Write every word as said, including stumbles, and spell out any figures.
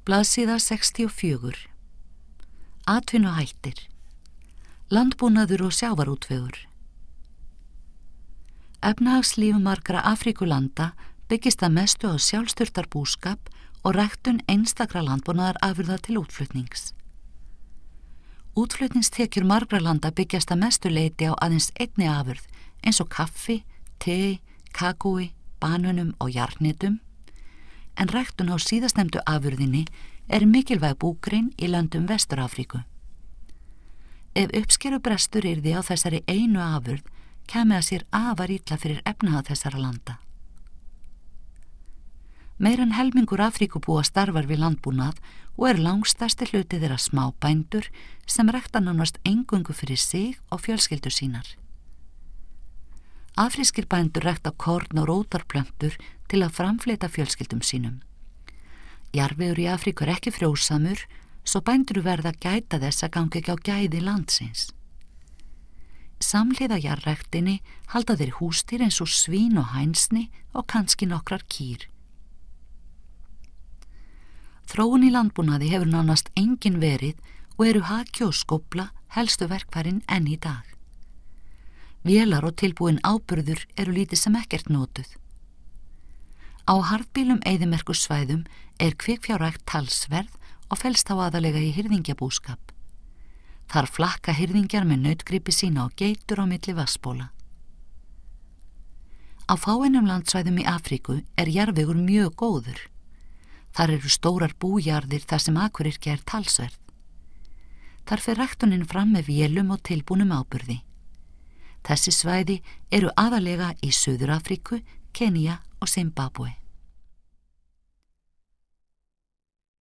Blaðsíða sextíu og fjögur. Atvinnuhættir. Landbúnaður og sjávarútvegur. Efnahagslíf margra Afríkulanda byggist að mestu á sjálfsþurftarbúskap og ræktun einstakra landbúnaðarafurða til útflutnings. Útflutningstekjur margra landa byggjast að mestu leyti á aðeins einni afurð eins og kaffi, te, kakói, banönum og jarðhnetum, en ræktun á síðastnefndu afurðinni er mikilvæg búgrein í löndum Vestur-Afríku. Ef uppskerubrestur yrði á þessari einu afurð, kæmi að sér afar illa fyrir efnahag þessara landa. Meir en helmingur Afríkubúa starfar við landbúnað og er langstærsti hluti þeirra smábændur sem rækta nánast eingöngu fyrir sig og fjölskyldur sínar. Afrískir bændur rækta korn og rótarplöntur til að framfleyta fjölskyldum sínum. Jarðvegur í Afríku er ekki frjósamur, svo bændur verða að gæta þess að gangi ekki á gæði landsins. Samhliða jarðræktinni halda þeir húsdýr eins og svín og hænsni og kannski nokkrar kýr. Þróun í landbúnaði hefur nánast engin verið og eru haki og skófla helstu verkfærin enn í dag. Vélar og tilbúin áburður eru lítið sem ekkert notuð. Á harðbýlum eyðimerkursvæðum er kvikfjárrækt talsverð og felst á aðalega í hirðingjabúskap. Þar flakka hirðingjar með nautgripi sína og geitur á milli vatnsbóla. Á fáeinum landsvæðum í Afríku er jarðvegur mjög góður. Þar eru stórar bújarðir þar sem akuryrkja er talsverð. Þar fer ræktunin fram með vélum og tilbúnum áburði. Þessi svæði eru aðalega í Suður-Afríku, Kenía og Zimbabwe.